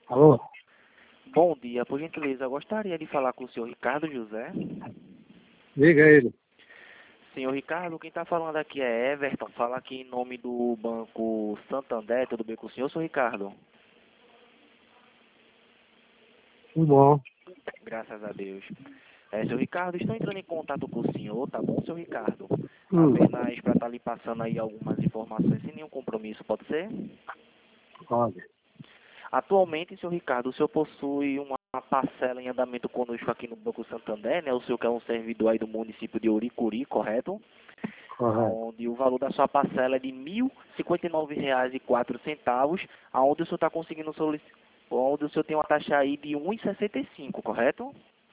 Alô? Bom dia, por gentileza, eu gostaria de falar com o senhor Ricardo José. Liga ele. Senhor Ricardo, quem está falando aqui é Everton, fala aqui em nome do Banco Santander, tudo bem com o senhor, senhor Ricardo? Tudo bom. Graças a Deus. Senhor Ricardo, estou entrando em contato com o senhor, tá bom, senhor Ricardo? Hum. Apenas para estar lhe passando aí algumas informações sem nenhum compromisso, pode ser? Pode. Atualmente, senhor Ricardo, o senhor possui uma parcela em andamento conosco aqui no Banco Santander, né? O senhor que é um servidor aí do município de Uricuri, correto? Correto. Onde o valor da sua parcela é de R$ 1.059,04, aonde o senhor está conseguindo onde o senhor tem uma taxa aí de 1,65, correto?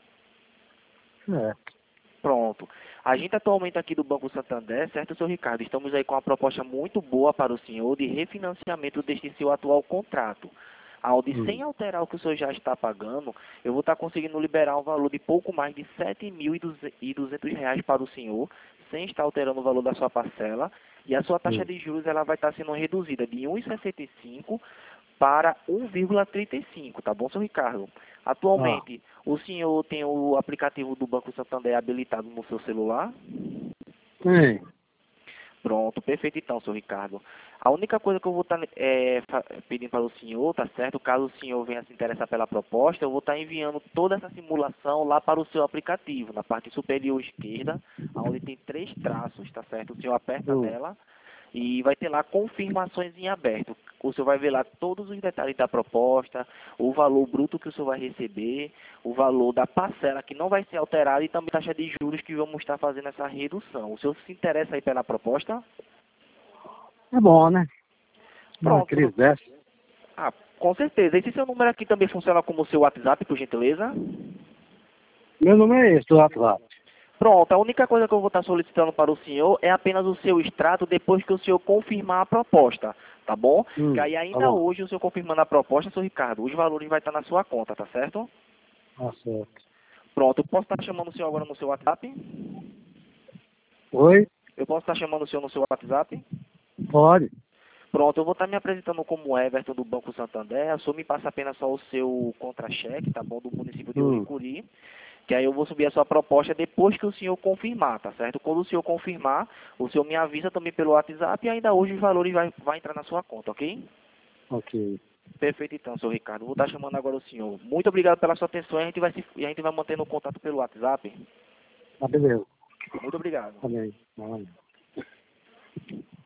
É. Pronto. A gente atualmente aqui do Banco Santander, certo, senhor Ricardo? Estamos aí com uma proposta muito boa para o senhor de refinanciamento deste seu atual contrato. Onde, sem alterar o que o senhor já está pagando, eu vou estar conseguindo liberar um valor de pouco mais de R$ 7.200 para o senhor, sem estar alterando o valor da sua parcela, e a sua taxa de juros ela vai estar sendo reduzida de 1,65 para 1,35, tá bom, senhor Ricardo? Ah, Atualmente, o senhor tem o aplicativo do Banco Santander habilitado no seu celular? tem. Pronto, perfeito então, senhor Ricardo. A única coisa que eu vou estar pedindo para o senhor, tá certo? Caso o senhor venha se interessar pela proposta, eu vou estar enviando toda essa simulação lá para o seu aplicativo, na parte superior esquerda, onde tem 3 traços, tá certo? O senhor aperta nela e vai ter lá confirmações em aberto. O senhor vai ver lá todos os detalhes da proposta, o valor bruto que o senhor vai receber, o valor da parcela que não vai ser alterada e também a taxa de juros que vamos estar fazendo essa redução. O senhor se interessa aí pela proposta? É bom, né? Uma Pronto. crise dessa. Ah, com certeza. Esse seu número aqui também funciona como seu WhatsApp, por gentileza? Meu nome é esse, do WhatsApp. Pronto, a única coisa que eu vou estar solicitando para o senhor é apenas o seu extrato depois que o senhor confirmar a proposta, tá bom? Que aí Tá ainda bom. hoje o senhor confirmando a proposta, senhor Ricardo, os valores vai estar na sua conta, tá certo? Tá certo. Pronto, eu posso estar chamando o senhor agora no seu WhatsApp? Oi? Eu posso estar chamando o senhor no seu WhatsApp? Pode. Pronto, eu vou estar me apresentando como Everton do Banco Santander. O senhor me passa apenas só o seu contra-cheque, tá bom? Do município de Uricuri. Que aí eu vou subir a sua proposta depois que o senhor confirmar, tá certo? Quando o senhor confirmar, o senhor me avisa também pelo WhatsApp e ainda hoje os valores vai entrar na sua conta, ok? Ok. Perfeito então, senhor Ricardo. Vou estar chamando agora o senhor. Muito obrigado pela sua atenção e a gente vai mantendo o contato pelo WhatsApp. Tá beleza. Muito obrigado. Tá bem. Tá bem.